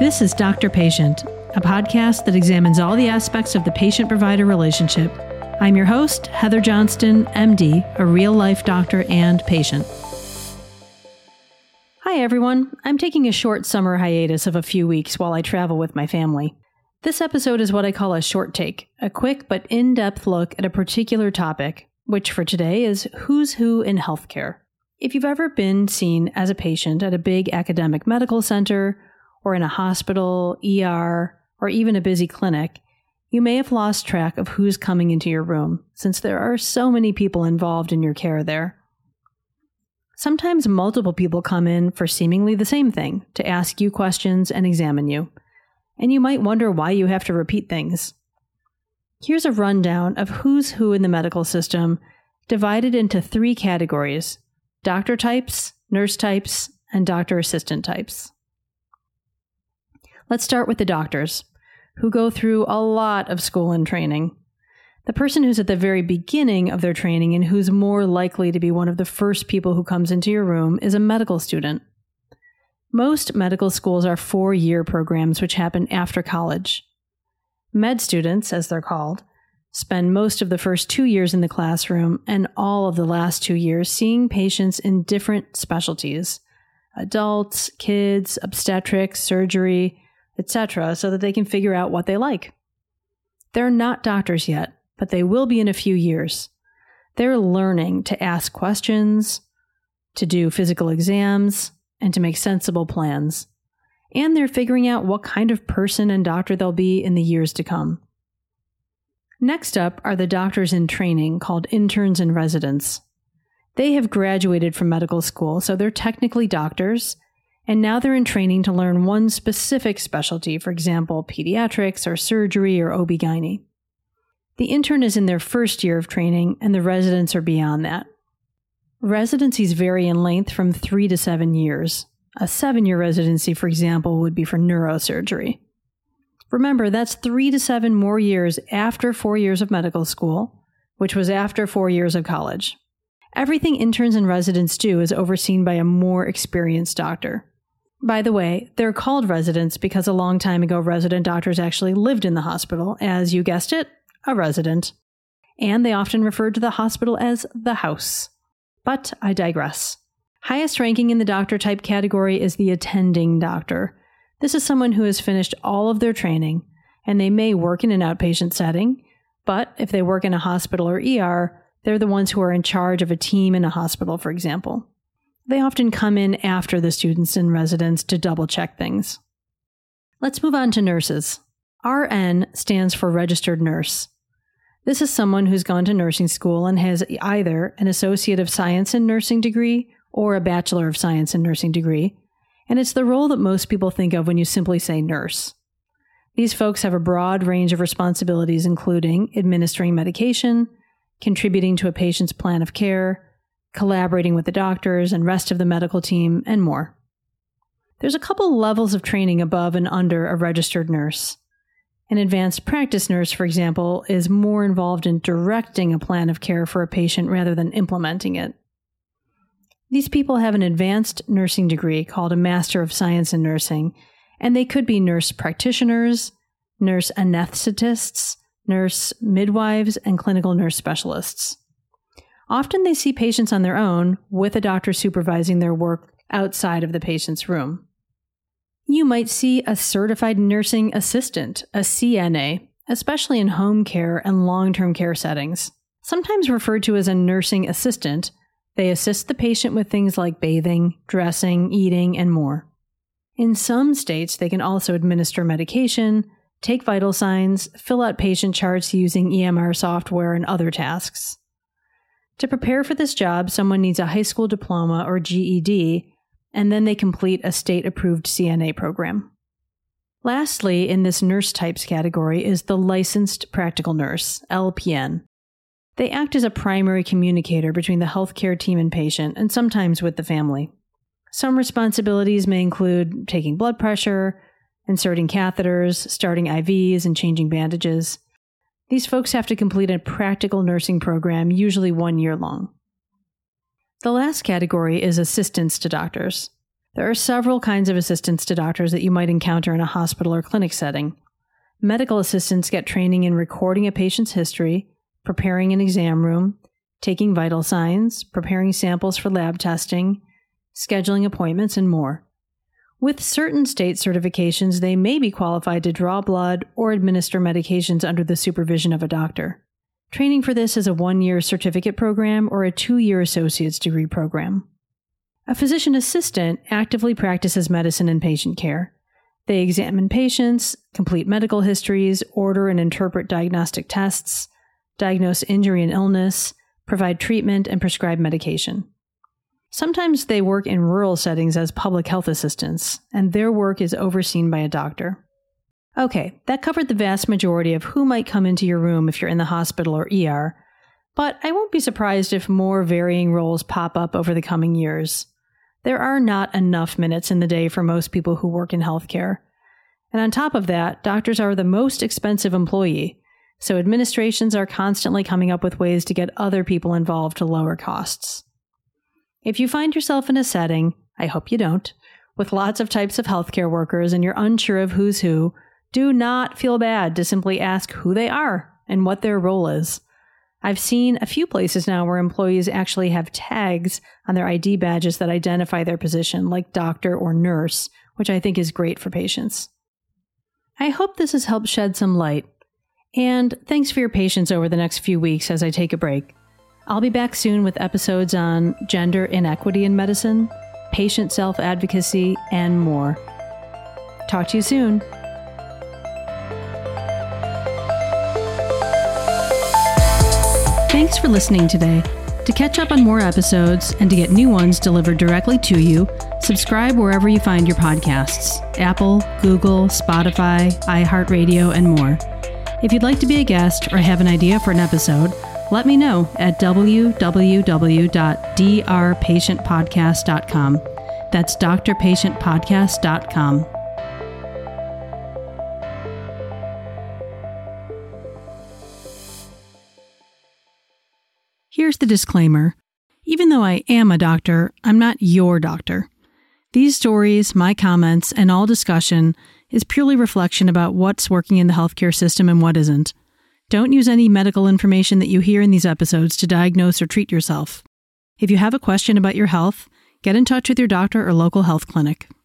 This is Doctor Patient, a podcast that examines all the aspects of the patient-provider relationship. I'm your host, Heather Johnston, MD, a real-life doctor and patient. Hi, everyone. I'm taking a short summer hiatus of a few weeks while I travel with my family. This episode is what I call a short take, a quick but in-depth look at a particular topic, which for today is who's who in healthcare. If you've ever been seen as a patient at a big academic medical center, or in a hospital, ER, or even a busy clinic, you may have lost track of who's coming into your room, since there are so many people involved in your care there. Sometimes multiple people come in for seemingly the same thing, to ask you questions and examine you. And you might wonder why you have to repeat things. Here's a rundown of who's who in the medical system, divided into 3 categories: doctor types, nurse types, and doctor assistant types. Let's start with the doctors, who go through a lot of school and training. The person who's at the very beginning of their training and who's more likely to be one of the first people who comes into your room is a medical student. Most medical schools are 4-year programs which happen after college. Med students, as they're called, spend most of the first 2 years in the classroom and all of the last 2 years seeing patients in different specialties: adults, kids, obstetrics, surgery, etc., so that they can figure out what they like. They're not doctors yet, but they will be in a few years. They're learning to ask questions, to do physical exams, and to make sensible plans. And they're figuring out what kind of person and doctor they'll be in the years to come. Next up are the doctors in training, called interns and residents. They have graduated from medical school, so they're technically doctors, and now they're in training to learn one specific specialty, for example, pediatrics or surgery or OB-GYN. The intern is in their first year of training, and the residents are beyond that. Residencies vary in length from 3 to 7 years. A 7-year residency, for example, would be for neurosurgery. Remember, that's 3 to 7 more years after 4 years of medical school, which was after 4 years of college. Everything interns and residents do is overseen by a more experienced doctor. By the way, they're called residents because a long time ago resident doctors actually lived in the hospital as, you guessed it, a resident. And they often referred to the hospital as the house. But I digress. Highest ranking in the doctor type category is the attending doctor. This is someone who has finished all of their training, and they may work in an outpatient setting, but if they work in a hospital or ER, they're the ones who are in charge of a team in a hospital, for example. They often come in after the students and residents to double-check things. Let's move on to nurses. RN stands for registered nurse. This is someone who's gone to nursing school and has either an Associate of Science in Nursing degree or a Bachelor of Science in Nursing degree, and it's the role that most people think of when you simply say nurse. These folks have a broad range of responsibilities, including administering medication, contributing to a patient's plan of care, collaborating with the doctors and rest of the medical team, and more. There's a couple levels of training above and under a registered nurse. An advanced practice nurse, for example, is more involved in directing a plan of care for a patient rather than implementing it. These people have an advanced nursing degree called a Master of Science in Nursing, and they could be nurse practitioners, nurse anesthetists, nurse midwives, and clinical nurse specialists. Often they see patients on their own, with a doctor supervising their work outside of the patient's room. You might see a certified nursing assistant, a CNA, especially in home care and long-term care settings. Sometimes referred to as a nursing assistant, they assist the patient with things like bathing, dressing, eating, and more. In some states, they can also administer medication, take vital signs, fill out patient charts using EMR software, and other tasks. To prepare for this job, someone needs a high school diploma or GED, and then they complete a state-approved CNA program. Lastly, in this nurse types category is the licensed practical nurse, LPN. They act as a primary communicator between the healthcare team and patient, and sometimes with the family. Some responsibilities may include taking blood pressure, inserting catheters, starting IVs, and changing bandages. These folks have to complete a practical nursing program, usually 1 year long. The last category is assistants to doctors. There are several kinds of assistants to doctors that you might encounter in a hospital or clinic setting. Medical assistants get training in recording a patient's history, preparing an exam room, taking vital signs, preparing samples for lab testing, scheduling appointments, and more. With certain state certifications, they may be qualified to draw blood or administer medications under the supervision of a doctor. Training for this is a 1-year certificate program or a 2-year associate's degree program. A physician assistant actively practices medicine and patient care. They examine patients, complete medical histories, order and interpret diagnostic tests, diagnose injury and illness, provide treatment, and prescribe medication. Sometimes they work in rural settings as public health assistants, and their work is overseen by a doctor. Okay, that covered the vast majority of who might come into your room if you're in the hospital or ER, but I won't be surprised if more varying roles pop up over the coming years. There are not enough minutes in the day for most people who work in healthcare. And on top of that, doctors are the most expensive employee, so administrations are constantly coming up with ways to get other people involved to lower costs. If you find yourself in a setting, I hope you don't, with lots of types of healthcare workers and you're unsure of who's who, do not feel bad to simply ask who they are and what their role is. I've seen a few places now where employees actually have tags on their ID badges that identify their position, like doctor or nurse, which I think is great for patients. I hope this has helped shed some light. And thanks for your patience over the next few weeks as I take a break. I'll be back soon with episodes on gender inequity in medicine, patient self-advocacy, and more. Talk to you soon. Thanks for listening today. To catch up on more episodes and to get new ones delivered directly to you, subscribe wherever you find your podcasts: Apple, Google, Spotify, iHeartRadio, and more. If you'd like to be a guest or have an idea for an episode, let me know at www.drpatientpodcast.com. That's drpatientpodcast.com. Here's the disclaimer. Even though I am a doctor, I'm not your doctor. These stories, my comments, and all discussion is purely reflection about what's working in the healthcare system and what isn't. Don't use any medical information that you hear in these episodes to diagnose or treat yourself. If you have a question about your health, get in touch with your doctor or local health clinic.